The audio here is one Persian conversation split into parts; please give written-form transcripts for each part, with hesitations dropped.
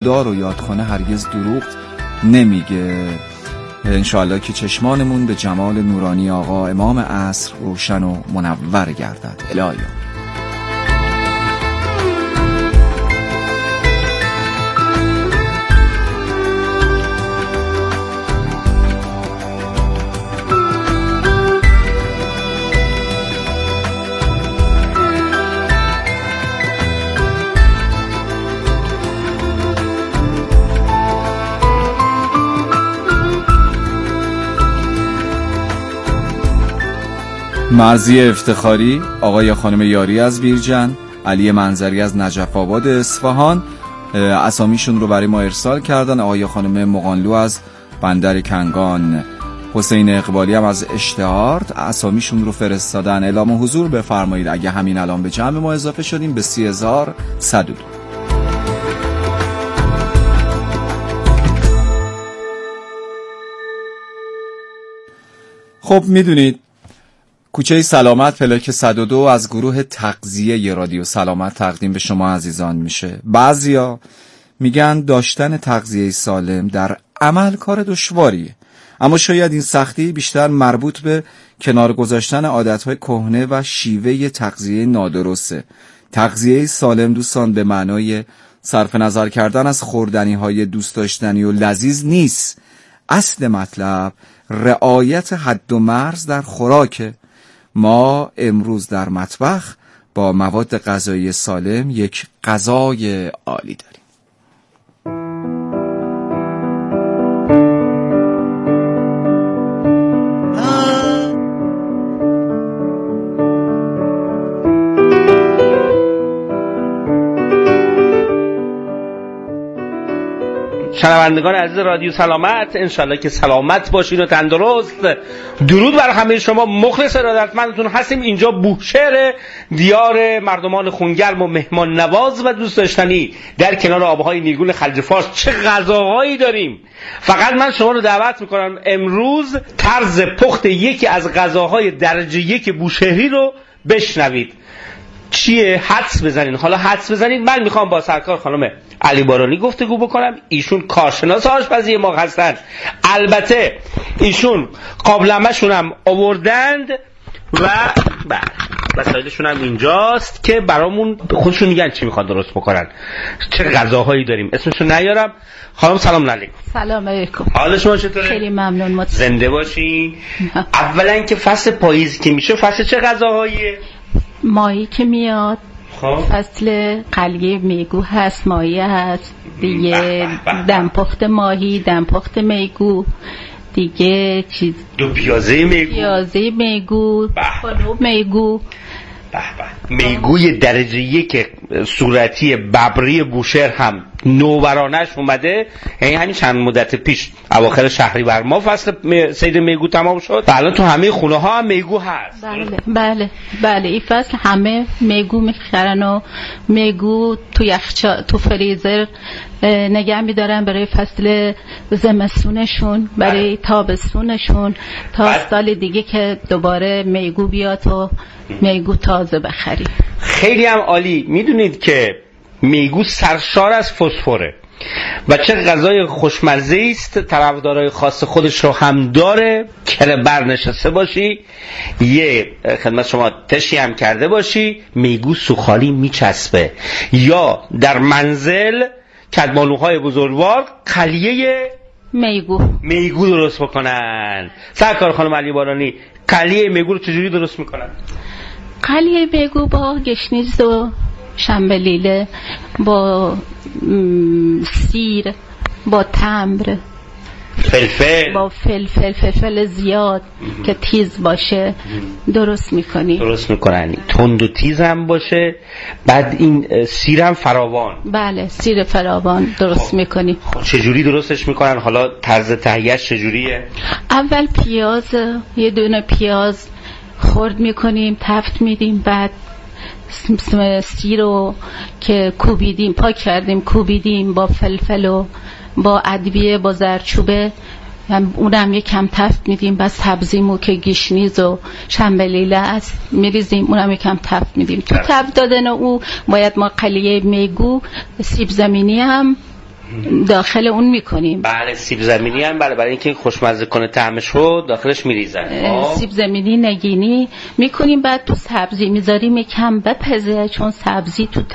خدا رو یاد کنه هرگز دروغ نمیگه. انشاءالله که چشمانمون به جمال نورانی آقا امام عصر روشن و منور گردد. الهی مرضی افتخاری، آقای خانم یاری از بیرجن، علی منظری از نجف آباد اصفهان اسامیشون رو برای ما ارسال کردن. آقای خانم مغانلو از بندر کنگان، حسین اقبالی هم از اشتهارد اسامیشون رو فرستادن. اعلام حضور بفرمایید اگه همین الان به جمع ما اضافه شدیم به 30,102. خب میدونید کوچه سلامت پلاک 102 از گروه تغذیه رادیو سلامت تقدیم به شما عزیزان میشه. بعضیا میگن داشتن تغذیه سالم در عمل کار دشواریه، اما شاید این سختی بیشتر مربوط به کنار گذاشتن عادتهای کهنه و شیوه تغذیه نادرسته. تغذیه سالم دوستان به معنای صرف نظر کردن از خوردنی‌های دوست داشتنی و لذیذ نیست. اصل مطلب رعایت حد و مرز در خوراکه. ما امروز در مطبخ با مواد غذایی سالم یک غذای عالی داریم. شنوندگان عزیز رادیو سلامت، انشالله که سلامت باشین و تندرست. درود بر همه شما، مخلص ارادتمندتون هستیم. اینجا بوشهر، دیار مردمان خونگرم و مهمان نواز و دوست داشتنی در کنار آبهای نیلگون خلیج فارس. چه غذاهایی داریم! فقط من شما رو دعوت میکنم امروز طرز پخت یکی از غذاهای درجه یک بوشهری رو بشنوید. چیه؟ حدس بزنین. حالا حدس بزنین. من میخوام با سرکار خانم علی بارانی گفتگو بکنم. ایشون کارشناس آشپزی ما هستن. البته ایشون قابلمه‌شون هم آوردند و وسایلشون هم اینجاست که برامون خودشون میگن چی میخوان درست بکنن. چه غذاهایی داریم اسمشون نیارم. خانم سلام علیکم. سلام علیکم. حال شما چطوره؟ خیلی ممنون. زنده باشین. اولا که فصل پاییز که میشه فصل چه غذاهاییه؟ ماهی که میاد، فصل قلیه میگو هست، ماهی هست دیگه، دمپخت ماهی، دمپخت میگو دیگه، چیز دو پیازه میگو، پلو میگو. میگوی درجه یک صورتی ببری بوشهر هم نوورانش اومده. یعنی همین چند مدت پیش اواخر شهریور ما فصل صید میگو تمام شد. الان تو همه خونه ها هم میگو هست. بله این فصل همه میگو میخرن و میگو تو یخچال تو فریزر نگه میدارن برای فصل زمستونشون، برای تابستونشون، تا سال دیگه که دوباره میگو بیاد و میگو تازه بخریم. خیلی هم عالی. میدونید که میگو سرشار از فسفره و چه غذای خوشمزه است. طرفدارای خاص خودش رو هم داره که برنشسته باشی، یه خدمت شما تشی هم کرده باشی، میگو سوخالی میچسبه. یا در منزل کدمانوهای بزرگوار قلیه میگو درست بکنن. سرکار خانم علی بارانی، قلیه میگو رو چجوری درست میکنن؟ قلیه میگو با گشنیز و شنبلیله، با سیر، با تمر، فلفل، با فلفل زیاد که تیز باشه درست میکنن. تند و تیز هم باشه. بعد این سیرم فراوان. بله سیر فراوان درست میکنی. چجوری درستش میکنن؟ حالا طرز تهیه‌اش چجوریه؟ اول پیاز، یه دونه پیاز خرد میکنیم، تفت میدیم، بعد سیر رو که کوبیدیم، پاک کردیم، کوبیدیم با فلفل و با ادویه، با زرچوبه، اونم یک کم تفت میدیم. بعد سبزیمو که گشنیز و شنبلیله است میریزیم، اونم یک کم تفت میدیم. تو تفت دادن او باید ما قلیه میگو سیب زمینی هم داخل اون میکنیم. بله سیب زمینی هم بله برای اینکه خوشمزه کنه طعمش رو داخلش میریزن. سیب زمینی نگینی میکنیم، بعد تو سبزی میذاریم یکم بپزه، چون سبزی تو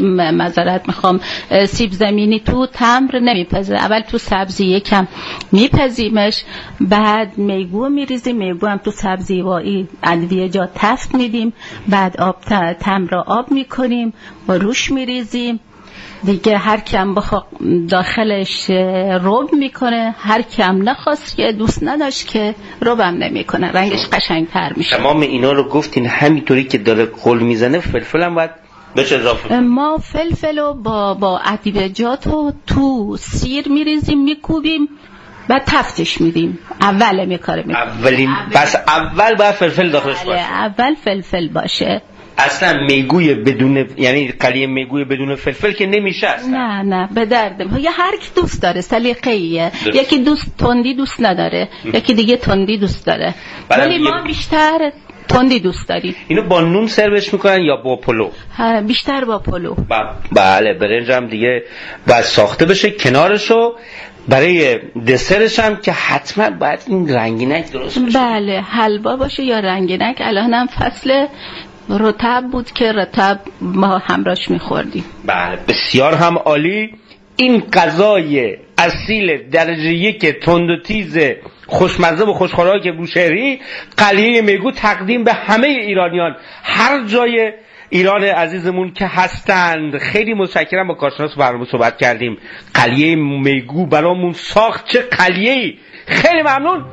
سیب زمینی تو تمر نمیپزه. اول تو سبزی یکم میپزیمش، بعد میگو میریزیم، میگو هم تو سبزی وایی ادویه‌جات تفت میدیم، بعد تمر رو آب میکنیم و روش میریزیم دیگه. هر کم داخلش رب میکنه، هر کم نخواست که دوست نداشت که ربم نمیکنه، رنگش قشنگتر میشه. تمام اینا رو گفتین همینطوری که داره قل میزنه. فلفل هم باید بهش اضافه. ما فلفل رو با ادویه‌جات رو تو سیر میریزیم، میکوبیم، بعد تفتش میدیم. اول میکاره پس اول باید فلفل داخلش باشه. اول فلفل باشه. اصلا میگوی بدون، یعنی قلیه میگوی بدون فلفل که نمیشه اصلا. نه به درد یا هر کی دوست داره، سلیقه‌ایه. یکی تندی دوست نداره، یکی دیگه تندی دوست داره، ولی ما بیشتر تندی دوست داریم. اینو با نون سروش میکنن یا با پلو؟ بیشتر با پلو. بله برنج هم دیگه باید ساخته بشه کنارشو. برای دسرش هم که حتما باید این رنگینک درست بشه. بله حلوا باشه یا رنگینک. الان هم فصل رطب بود که رطب ما همراش میخوردیم. بله بسیار هم عالی. این غذای اصیل درجه یک تند و تیز خوشمزه و خوشخوراک بوشهری، قلیه میگو، تقدیم به همه ایرانیان هر جای ایران عزیزمون که هستند. خیلی متشکرم، با کارشناس برنامه صحبت کردیم. قلیه میگو برامون ساخت، چه قلیه‌ای. خیلی ممنون.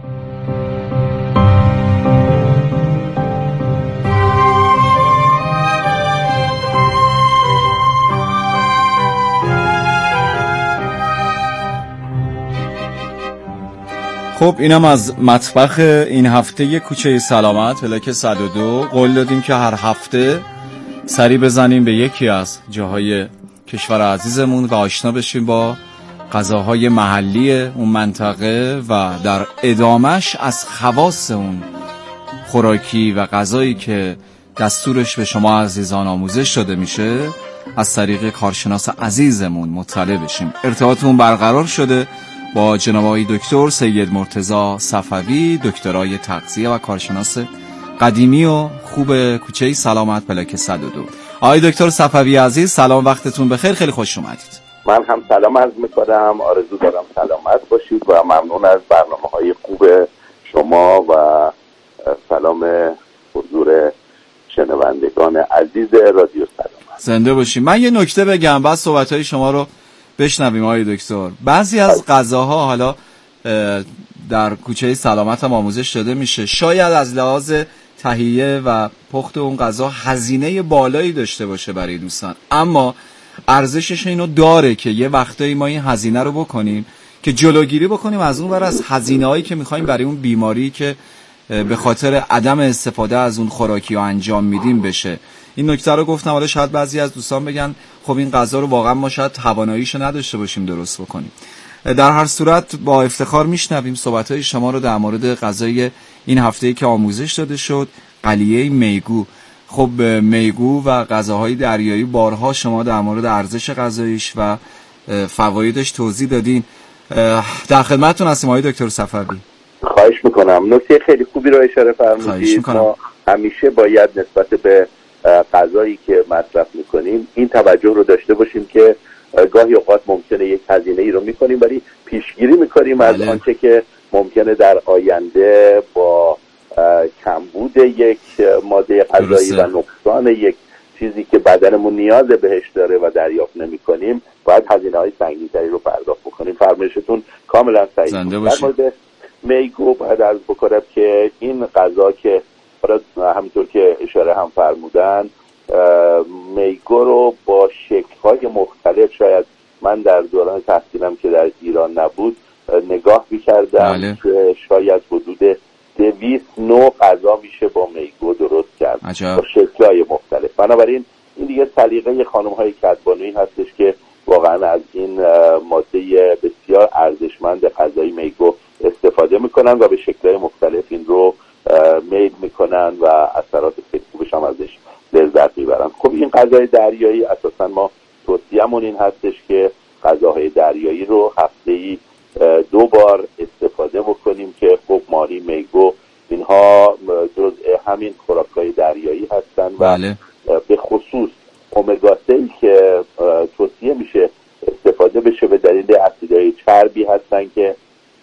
خب اینم از مطبخ این هفته کوچه سلامت پلاک 102. قول دادیم که هر هفته سری بزنیم به یکی از جاهای کشور عزیزمون و آشنا بشیم با غذاهای محلی اون منطقه و در ادامش از خواص اون خوراکی و غذایی که دستورش به شما عزیزان آموزش داده میشه از طریق کارشناس عزیزمون مطلع بشیم. ارتباطمون برقرار شده با جناب آقای دکتر سید مرتضی صفوی، دکترای تغذیه و کارشناس قدیمی و خوب کوچه سلامت پلاک 102. آقای دکتر صفوی عزیز سلام، وقتتون بخیر، خیلی خوش اومدید. من هم سلام عرض میکنم، آرزو دارم سلامت باشید و ممنون از برنامه‌های خوب شما و سلام حضور شنوندگان عزیز رادیو سلامت. زنده باشید. من یه نکته بگم بعد صحبت‌های شما رو بشنویم آقای دکتر. بعضی از غذاها حالا در کوچه سلامت هم آموزش داده میشه، شاید از لحاظ تهیه و پخت اون غذا هزینه بالایی داشته باشه برای دوستان، اما ارزشش اینو داره که یه وقتایی ما این هزینه رو بکنیم که جلوگیری بکنیم از اون ور از هزینه‌هایی که می‌خوایم برای اون بیماری که به خاطر عدم استفاده از اون خوراکی ها انجام میدیم بشه. این نکته رو گفتم، حالا شاید بعضی از دوستان بگن خب این غذا رو واقعا ما شاید تواناییشو نداشته باشیم درست بکنیم. در هر صورت با افتخار میشنویم صحبت‌های شما رو در مورد غذای این هفته‌ای که آموزش داده شد، قلیه میگو. خب میگو و غذاهای دریایی بارها شما در مورد ارزش غذاییش و فوایدش توضیح دادین. در خدمتتون هستیم آقای دکتر صفوی. خواهش میکنم. نکته خیلی خوبی رو اشاره فرمودید. ما همیشه باید نسبت به غذایی که مصرف میکنیم این توجه رو داشته باشیم که گاهی اوقات ممکنه یک هزینه ای رو میکنیم ولی پیشگیری میکنیم از آنچه که ممکنه در آینده با کمبود یک ماده غذایی و نقصان یک چیزی که بدنمون نیاز بهش داره و دریافت نمیکنیم باید هزینه‌های سنگین‌تری رو پرداخت بکنیم. فرمایشتون کاملا صحیح. در مورد میگو باید عرض بکنم که این غذا که همینطور که اشاره هم فرمودن میگو رو با شکل‌های مختلف، شاید من در دوران تحصیلم که در ایران نبود نگاه می‌کردم که شاید حدود 200 نوع غذا میشه با میگو درست کرد با شکل‌های مختلف. بنابراین این دیگه سلیقه خانم‌های کدبانویی هستش که واقعا از این ماده بسیار ارزشمند غذایی میگو استفاده میکنن و به شکل‌های مختلف این رو میل میکنن و اثرات خیلی خوبش هم ازش لذت میبرن. خب این غذای دریایی اساسا ما توصیه‌مون این هستش که غذاهای دریایی رو هفته‌ای 2 بار استفاده بکنیم که خب ماهی، میگو اینها جزء همین خوراک‌های دریایی هستن و به خصوص امگا 3 که توصیه میشه استفاده بشه به دلیل اسیدهای چربی هستن که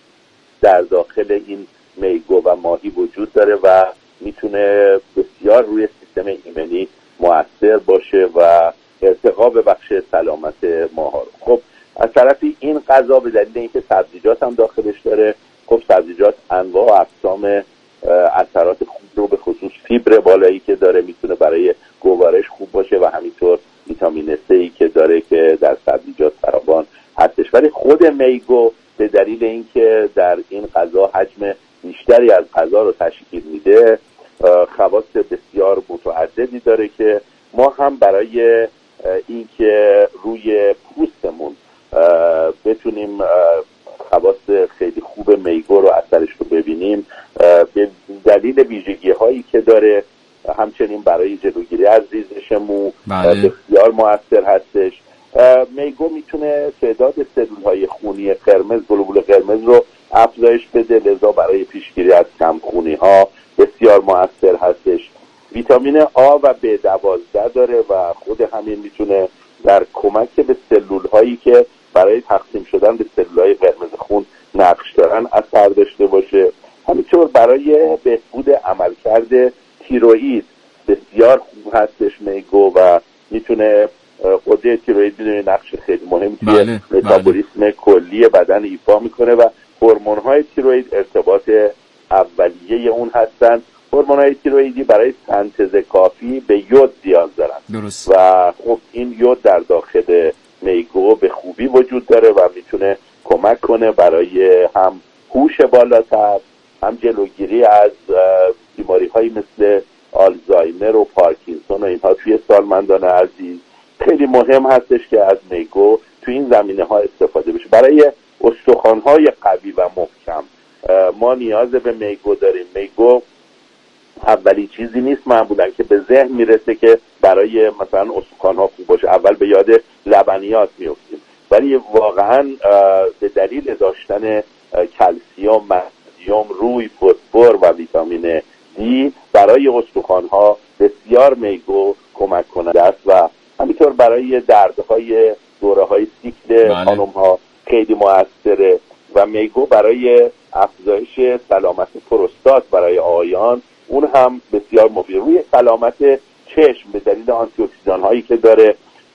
در داخل این میگو و ماهی وجود داره و میتونه بسیار روی سیستم ایمنی مؤثر باشه و ارتقا به بخش سلامت ماها رو. خب از طرفی این غذا به دلیل اینکه سبزیجات هم داخلش داره، خب سبزیجات انواع و اقسام اثرات خوب رو به خصوص فیبر بالایی که داره میتونه برای گوارش خوب باشه و همینطور ویتامین C که داره که در سبزیجات فراوان هستش. ولی خود میگو به دلیل اینکه در این غذا حجم بیشتری از غذا رو تشکیل میده خواص بسیار متعددی داره که ما هم برای اینکه روی پوستمون بتونیم خواص خیلی خوب میگو رو اثرش رو ببینیم به دلیل ویژگی هایی که داره، همچنین برای جلوگیری از ریزش مو بسیار مؤثر هستش. میگو میتونه تعداد سلول های خونی قرمز، گلوبول قرمز رو افزایش بده، لذا برای پیشگیری از کمخونی ها بسیار مؤثر هستش. ویتامین آ و B12 داره و خود همین میتونه در کمک به سلول هایی که برای تقسیم شدن به سلول های قرمز خون نقش دارن اثر داشته باشه. همینطور برای بهبود عملکرد تیروئید بسیار خوب هستش میگو و میتونه غده تیروئید بدون نقش خیلی مهم توی متابولیسم کلی بدن ایفا میکنه و هورمون‌های تیروئید ارتباط اولیه اون هستن. هورمون‌های تیروئیدی برای سنتز کافی به یود نیاز دارن. درست. و خب این یود در داخل میگو به خوبی وجود داره و میتونه کمک کنه برای هم هوش بالاتر، هم جلوگیری از بیماری‌هایی مثل آلزایمر و پارکینسون و اینها توی سالمندان عزیز. خیلی مهم هستش که از میگو توی این زمینه‌ها استفاده بشه. برای استخوان‌های قوی و محکم ما نیاز به میگو داریم. میگو اولی چیزی نیست معمولا که به ذهن میرسه که برای مثلا استخوان‌ها خوب باشه، اول به یاد لبنیات میافتیم، ولی واقعا به دلیل داشتن کلسیم، مگنیزیم، روی، فسفر و ویتامین دی برای استخوان‌ها بسیار میگو کمک کننده است و همینطور برای دردهای دوره‌های سیکل خانم‌ها خیلی موثره و میگو برای افزایش سلامت پروستات برای آقایان اون هم بسیار مفید. روی سلامت چشم به دلیل آنتی اکسیدان هایی که داره،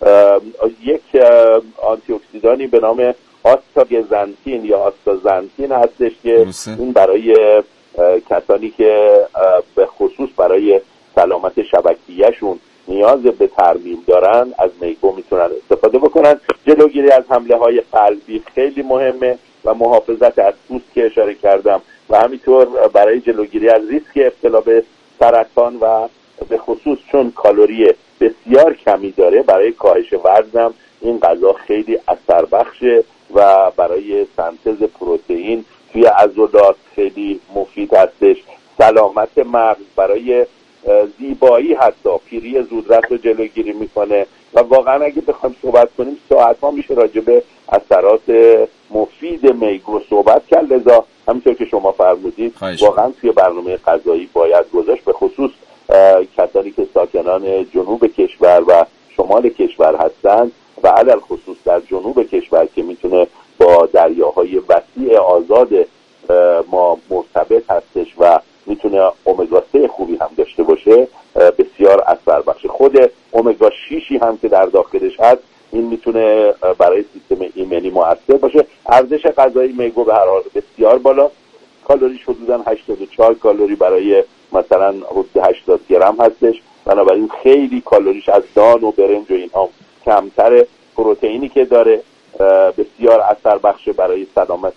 یک آنتی اکسیدانی به نام آستاگزانتین یا آستازانتین هستش که این برای کسانی که به خصوص برای سلامت شبکیه‌شون نیاز به ترمیم دارن از میگو میتونن استفاده بکنن. جلوگیری از حمله های قلبی خیلی مهمه و محافظت از پوست که اشاره کردم و همینطور برای جلوگیری از ریسک ابتلا به سرطان و به خصوص چون کالری بسیار کمی داره برای کاهش وزنم این غذا خیلی اثر بخشه و برای سنتز پروتئین توی عضلات خیلی مفید هستش. سلامت مغز، برای زیبایی حتی پیری زودرس رو جلوگیری میکنه و واقعا اگه بخوایم صحبت کنیم ساعت‌ها میشه راجع به اثرات مفید میگو صحبت کرد. لذا همینطور که شما فرمودید واقعا توی برنامه غذایی باید گذاشت، به خصوص کسانی که ساکنان جنوب کشور و شمال کشور هستند و علل خصوص در جنوب کشور که میتونه با دریاهای وسیع آزاد ما مرتبط هستش و میتونه امگا 3 خوبی هم داشته باشه بسیار اثر بخشه. خود امگا 6 هم که در داخلش هست این میتونه برای سیستم ایمنی مؤثر باشه. ارزش غذایی میگو به هر حال بسیار بالا، کالریش حدوداً 84 کالری برای مثلا حدود 80 گرم هستش، بنابراین خیلی کالریش از دان و برنج و اینها کمتره. پروتئینی که داره بسیار اثر بخشه برای سلامت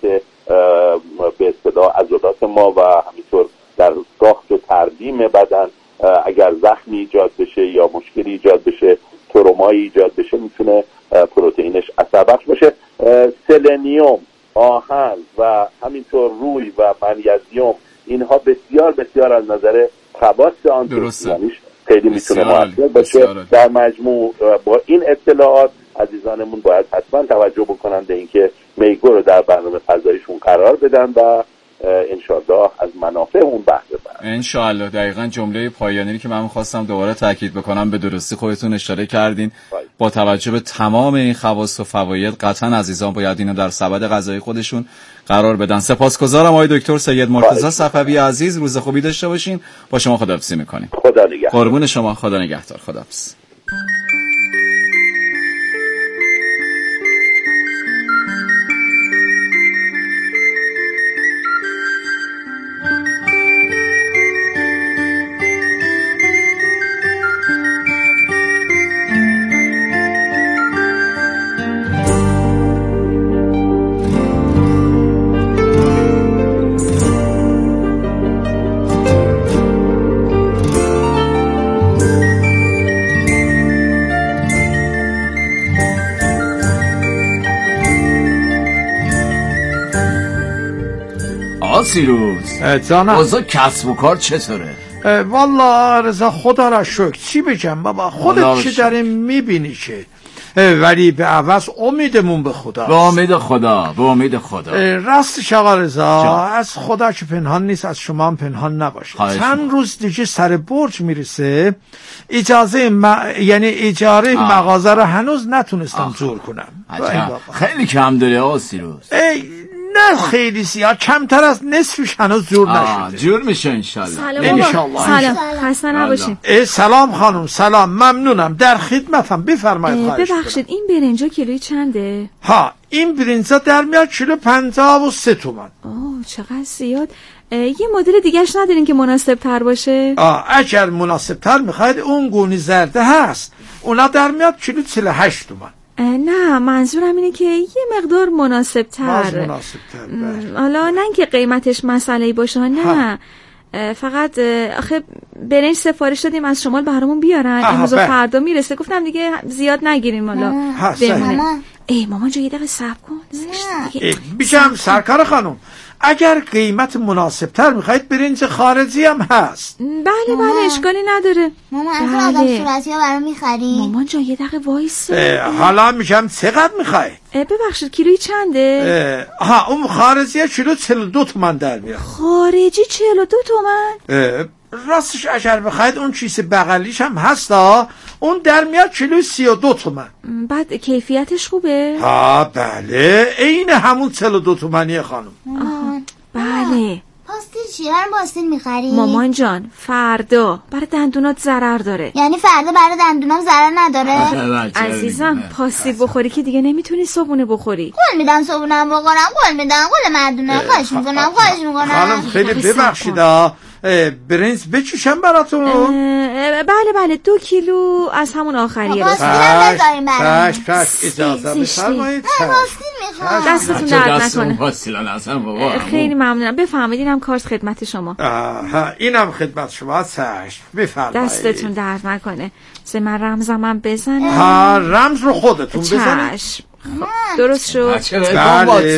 به اصطلاح عضلات ما و همینطور در ساخت و ترمیم بدن. اگر زخمی ایجاد بشه یا مشکلی ایجاد بشه، ترومایی ایجاد بشه، میتونه پروتئینش اثر بخش باشه. سلنیوم، آهن و همینطور روی و منیزیم اینها بسیار بسیار از نظر خواص آنتی‌اکسیدانیش خیلی میتونه مؤثر باشه. در مجموع با این اطلاعات عزیزانمون باید حتما توجه بکنن به اینکه میگو رو در برنامه غذاییشون قرار بدن و انشالله از منافع اون بهره ببرن. انشالله. دقیقاً جمله پایانی که من می‌خواستم دوباره تاکید بکنم، به درستی خودتون اشاره کردین. با توجه به تمام این خواص و فواید قطعاً عزیزان باید اینو در سبد غذایی خودشون قرار بدن. سپاسگزارم آقای دکتر سید مرتضی صفوی عزیز. روز خوبی داشته باشین. با شما خداحافظی می‌کنیم. خدا نگهدار. قربون شما. خدا نگهدار. خداحافظ. سیروس جانم اوضاع کسب و کار چطوره؟ والا رضا خدا را شکر. چی بگم بابا، خودت چی داری میبینی که، ولی به عوض امیدمون به خدا. به امید خدا، به امید خدا. راستش آقا رضا، از خدا که پنهان نیست از شما هم پنهان نباشه. چند روز دیگه سر برج میرسه، اجاره مغازه رو هنوز نتونستم جور کنم. خیلی کم داره آقا سیروس. نه خیلی زیاد، کمتر از نصفش هنوز جور نشده. جور میشه انشالله. سلام خسته نباشین. سلام خانم. سلام، ممنونم، در خدمتم، بفرمایید. ببخشید این برنجا کیلویی چنده؟ این برنجا در میاد کیلو 53 تومن. چقدر زیاد. یه مدل دیگهش ندارین که مناسب تر باشه؟ اگر مناسب تر میخواید اون گونی زرده هست، اونا در میاد کیلو 48 تومن. نه منظورم اینه که یه مقدار مناسب تر. حالا نه که قیمتش مسئله‌ای باشه، نه فقط آخه برنج سفارش دادیم از شمال برامون بیارن، امروز و فردا میرسه، گفتم دیگه زیاد نگیریم حالا بمونه. مامان جو یه دقیقه صبر کن. بیشم سرکار خانم، اگر قیمت مناسب تر میخواید برنج خارجی هم هست. بله اشکالی نداره. مامان از آدم صورتی ها برام میخری؟ مامان جان یه دقیقه وایس. حالا میگم چقدر میخوای؟ ببخشید کیلویی چنده؟ اون خارجی کیلو 42 تومن در میاد. خارجی 42 تومن؟ راستش اگر بخواید اون چیز بغلیش هم هستا، اون در میاد کیلو 32 تومن. بعد کیفیتش خوبه؟ بله این همون 42 تومنیه خانم. بله. پاستیل چیه؟ برای پاستیل میخری؟ مامان جان فردا برای دندونات ضرر داره. یعنی فردا برای دندونام ضرر نداره؟ عزیزم پاستیل بخوری که دیگه نمیتونی صبونه بخوری. قول میدم صبونم بخورم، قول میدم، قول مردونه. خواهش میکنم. خانم خیلی ببخشید برنج بچوشم براتون. بله 2 کیلو از همون آخریه. پاستیلم بذاریم برام. اجازه بفرمایید. پاستیل میخوام. دستتون درد نکنه. پاستیلان اصلا بابا. خیلی ممنونم. بفرمایید اینم کارت خدمت شما. اینم خدمت شما. بفرمایید. دستتون درد نکنه. من رمزم بزنم. رمز رو خودتون بزنید. درست شد. بله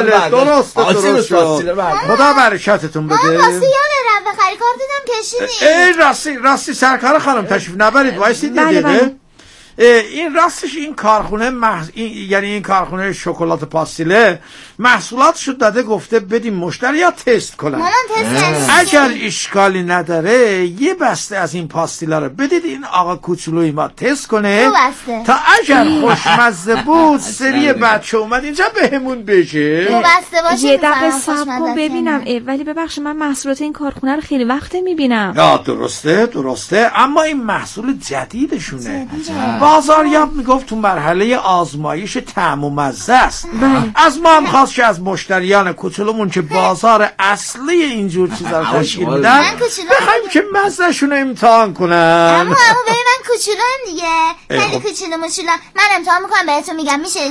درست شد. خدا برکتتون بده. واسه یاد رفت بخری کارت دیدم کشیدی. راستی سرکار خانم تشریف نبرید، وایسید یه دقیقه. این راستش این کارخونه یعنی این کارخونه شکلات پاستیله محصولاتشو داده، گفته بدیم مشتری یا تست کنن. اگر اشکالی نداره یه بسته از این پاستیلا رو بدید این آقا کوچولوی ما تست کنه تا اگر خوشمزه بود سری بچه اومد اینجا بهمون بشه. یه دقیقه صبر کن ببینم. ولی ببخشید من محصولات این کارخونه رو خیلی وقت میبینم. درسته اما این محصول جدیدشونه. بازاریاب میگفت تو مرحله آزمایش طعم و مزه است. از ما هم خواست که از مشتریان کوچولومون که بازار اصلی اینجور چیزا رو تشکیل میدن بخوایم که مزهشون رو امتحان کنن. اما ببین من کوچولوام دیگه، خیلی کوچولو من امتحان میکنم بهتون میگم میشه.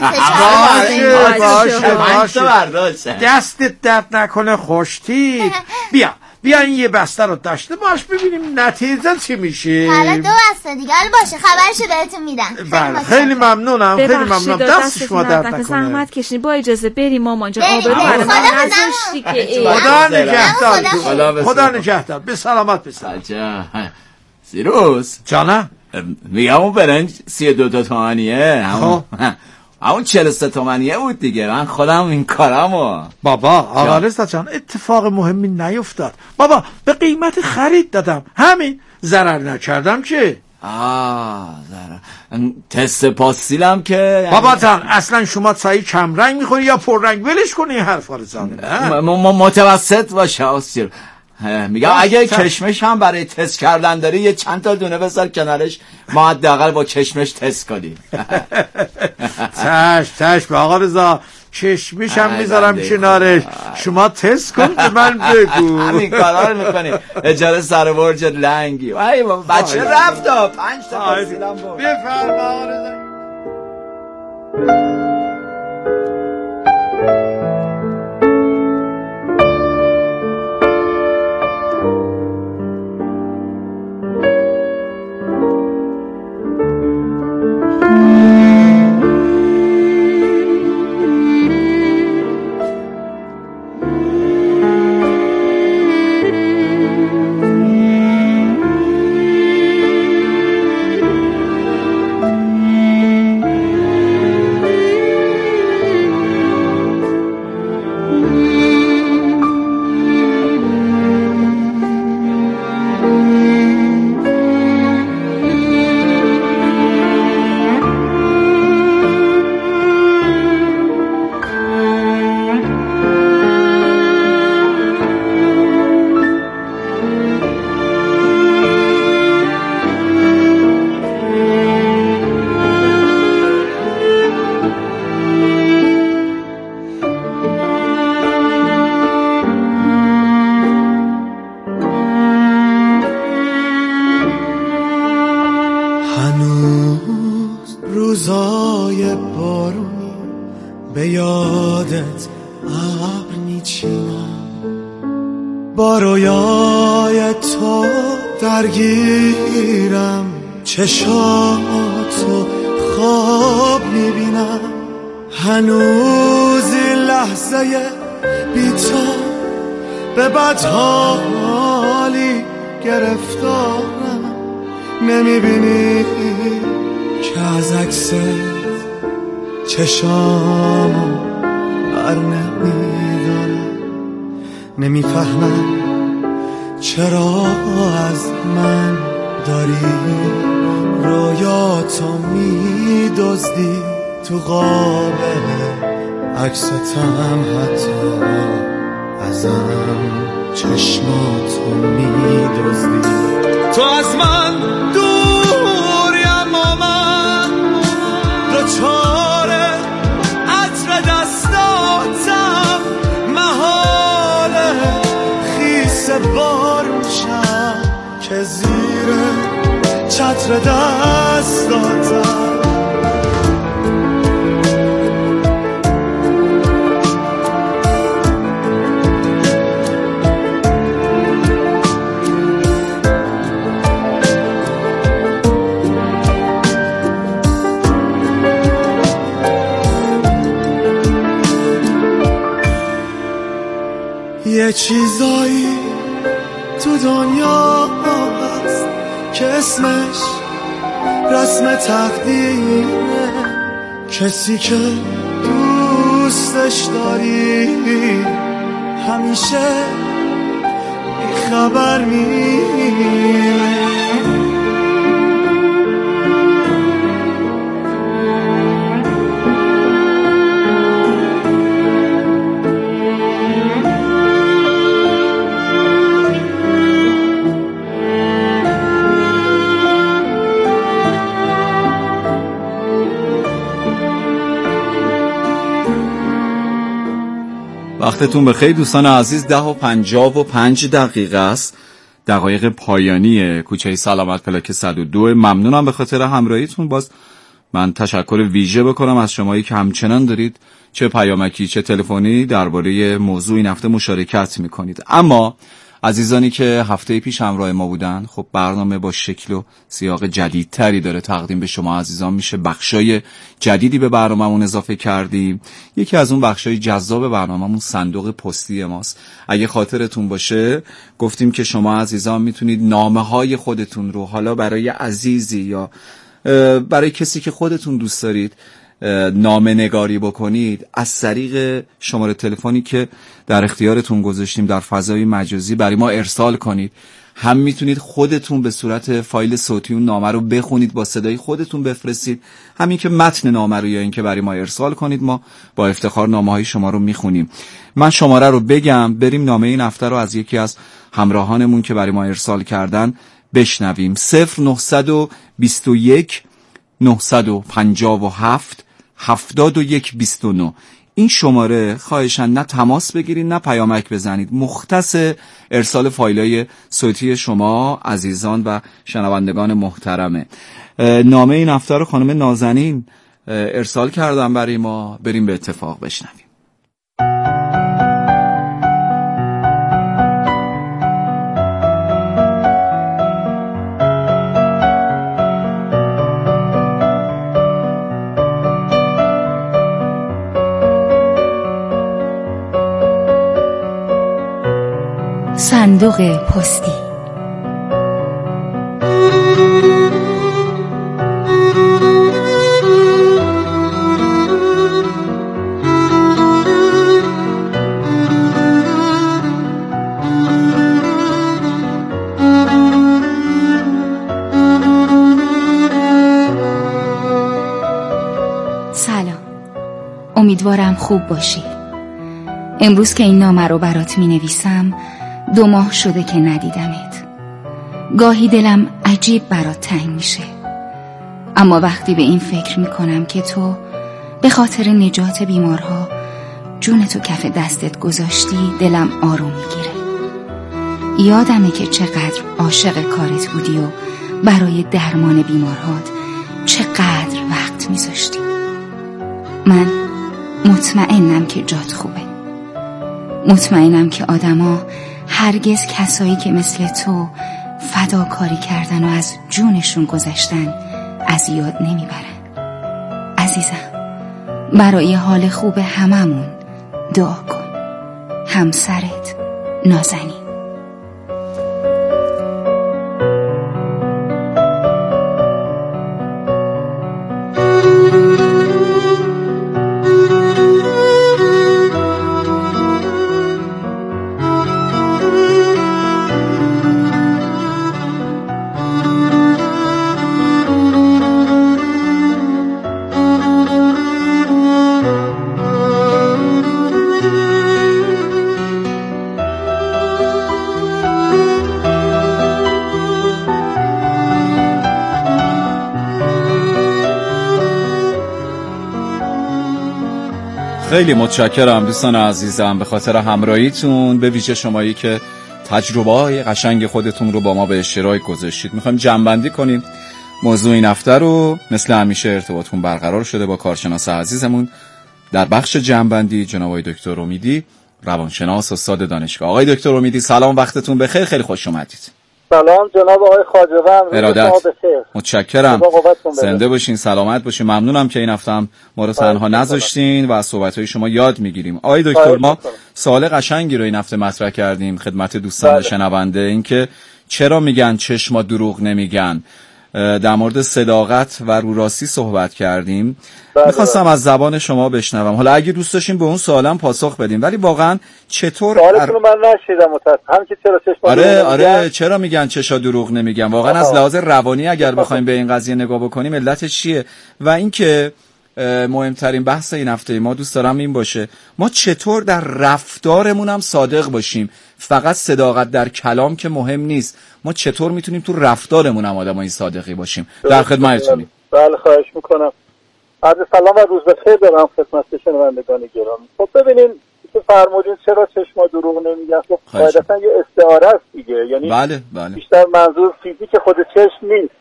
باشه دستت درد نکنه خوشتی. بیا این یه بسته رو داشته باش ببینیم نتیجه چی میشه. حالا 2 بسته دیگه باشه خبرشو بهتون میدم. بله خیلی ممنونم. دست شما درد نکنه. زحمت کشید. با اجازه بریم مامان جان. آبرو خدا نگهدار. به سلامت. سیروس جانم میگم اون برنج 32 تومنیه، همون 43 تومنیه بود دیگه. من خودم این کارمو. بابا آقا رضا جان اتفاق مهمی نیفتاد بابا، به قیمت خرید دادم، همین، ضرر نکردم که. ضرر تست پاستیلم که بابا جان اصلا شما چای کم رنگ میخوری یا پر رنگ؟ ولش کنی حرفا رو زنه. متوسط باشه آسیر. میگم اگه کشمش هم برای تست کردن داری یه چند تا دونه بذار کنارش، ما حداقل با کشمش تست کنیم. چشم آقا رضا، کشمش هم میذارم کنارش، شما تست کن به من بگو. همین کارا رو میکنیم. اجاره سر برج لنگی بچه رفت 5 تا پاسیلم بود. بفرما آقا رضا. روزای بارونی به یادت ابر میچینم، با رویای تو درگیرم، چشاتو خواب میبینم، هنوز لحظه بی تو به بدحالی گرفتارم، نمیبینی که از عکست چشامو بر نمیدارم، نمیفهمم چرا از من داری رویاتو میدزدی، تو قاب عکستم حتی ازم چشماتو میدزدی، تو از من دوری اما من دوچار عطر دستاتم، محاله خیس بارون شم که زیر چتر دستاتم. یه چیزایی تو دنیا هست که اسمش رسم تقدیره، کسی که دوستش داری همیشه بیخبر میره. وقتتون بخیر دوستان عزیز، 10:55 است، دقایق پایانی کوچه سلامت پلاک 102. ممنونم به خاطر همراهیتون. باز من تشکر ویژه بکنم از شمایی که همچنان دارید چه پیامکی چه تلفنی درباره موضوع این هفته مشارکت میکنید. اما عزیزانی که هفته پیش همراه ما بودن، خب برنامه با شکل و سیاق جدیدتری داره تقدیم به شما عزیزان میشه. بخشای جدیدی به برنامه‌مون اضافه کردیم. یکی از اون بخشای جذاب برنامه‌مون صندوق پستی ماست. اگه خاطرتون باشه گفتیم که شما عزیزان میتونید نامه‌های خودتون رو حالا برای عزیزی یا برای کسی که خودتون دوست دارید نامه نگاری بکنید از طریق شماره تلفنی که در اختیارتون گذاشتیم در فضای مجازی برای ما ارسال کنید. هم میتونید خودتون به صورت فایل صوتی اون نامه رو بخونید، با صدای خودتون بفرستید، همین که متن نامه رو یا این که برای ما ارسال کنید، ما با افتخار نامه‌های شما رو میخونیم. من شماره رو بگم، بریم نامه این هفته رو از یکی از همراهانمون که برای ما ارسال کردن بشنویم. 0921 957 7129. این شماره خواهشاً نه تماس بگیرید نه پیامک بزنید، مختص ارسال فایلای صوتی شما عزیزان و شنوندگان محترمه. نامه این هفته رو خانم نازنین ارسال کردن برای ما، بریم به اتفاق بشنویم. صندوق پستی. سلام، امیدوارم خوب باشی. امروز که این نامه رو برات می نویسم 2 ماه شده که ندیدمت. گاهی دلم عجیب برات تنگ میشه، اما وقتی به این فکر میکنم که تو به خاطر نجات بیمارها جونتو کف دستت گذاشتی دلم آروم میگیره. یادمه که چقدر عاشق کارت بودی و برای درمان بیمارهات چقدر وقت میذاشتی. من مطمئنم که جات خوبه، مطمئنم که آدما هرگز کسایی که مثل تو فداکاری کردن و از جونشون گذشتن از یاد نمیبرن. عزیزم، برای حال خوب هممون دعا کن. همسرت نازنین. خیلی متشکرم دوستان عزیزم به خاطر همراهیتون، به ویژه شمایی که تجربه‌های قشنگ خودتون رو با ما به اشتراک گذاشتید. میخوایم جمع‌بندی کنیم موضوع این هفته رو. مثل همیشه ارتباطتون برقرار شده با کارشناس عزیزمون در بخش جمع‌بندی، جناب آقای دکتر امیدی، روانشناس استاد دانشگاه. آقای دکتر امیدی سلام، وقتتون بخیر، خیلی خوش اومدید. سلام جناب آقای خواجه‌وند، ارادت. متشکرم، زنده باشین، سلامت باشین. ممنونم که این هفته هم ما رو تنها نذاشتین و از صحبت‌های شما یاد میگیریم. آقای دکتر، ما سوال قشنگی رو این هفته مطرح کردیم خدمت دوستان شنونده، این که چرا میگن چشما دروغ نمیگن. در مورد صداقت و روراستی صحبت کردیم. میخواستم از زبان شما بشنوم، حالا اگه دوست داشتین به اون سوالم پاسخ بدیم، ولی واقعا چطور سوالتون من نشیدم متأسفم که چرا چشما آره چرا میگن چشا دروغ نمیگن. واقعا از لحاظ روانی اگر بخوایم به این قضیه نگاه بکنیم علتش چیه؟ و اینکه مهمترین بحث این هفته ما دوست دارم این باشه ما چطور در رفتارمون هم صادق باشیم. فقط صداقت در کلام که مهم نیست، ما چطور میتونیم تو رفتارمون هم آدمای صادقی باشیم. در خدمتتونیم. بله خواهش میکنم. عرض سلام و روز بخیر دارم خدمت شنوندگان گرامی. خب ببینین که فرمودین چرا چشما دروغ نمیگن، خب قاعدتا یه استعاره است دیگه، یعنی بله. بیشتر منظور فیزیک خود چشم نیست.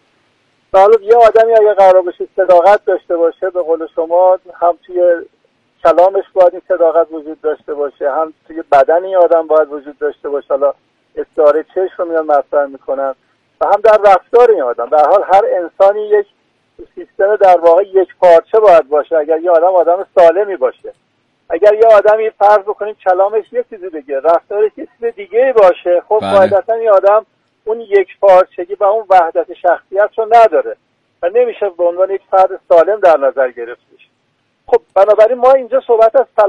حالا یه آدمی اگه قرار باشه صداقت داشته باشه، به قول شما هم توی کلامش باید این صداقت وجود داشته باشه، هم توی بدن این آدم باید وجود داشته باشه. حالا استعاره چشم رو میان مطرح میکنن و هم در رفتار این آدم. در حال هر انسانی یک سیستم در واقع یک پارچه باید باشه. اگر یه آدم سالمی باشه، اگر یه آدمی فرض بکنیم کلامش یه چیزی بگه، رفتارش یه چیز دیگه باشه، خب قاعدتا این آدم اون یک پارچگی و اون وحدت شخصیت رو نداره و نمیشه به عنوان یک فرد سالم در نظر گرفتش. خب بنابراین ما اینجا صحبت از